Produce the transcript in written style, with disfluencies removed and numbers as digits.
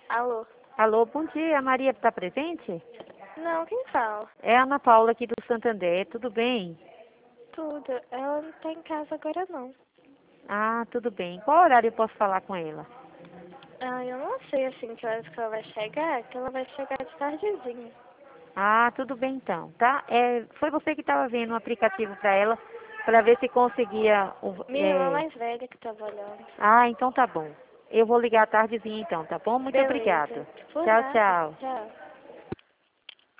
Alô? Alô, bom dia. A Maria está presente? Não, quem fala? É a Ana Paula aqui do Santander. Tudo bem? Tudo. Ela não tá em casa agora, não. Ah, tudo bem. Qual horário eu posso falar com ela? Ah, eu não sei, assim, que horas que ela vai chegar, que ela vai chegar de tardezinha. Ah, tudo bem então, tá? Foi você que estava vendo um aplicativo para ela, para ver se conseguia... Minha irmã mais velha que tava olhando. Ah, então tá bom. Eu vou ligar à tardezinha então, tá bom? Muito Beleza. obrigado. Por Tchau, nada. tchau. Tchau.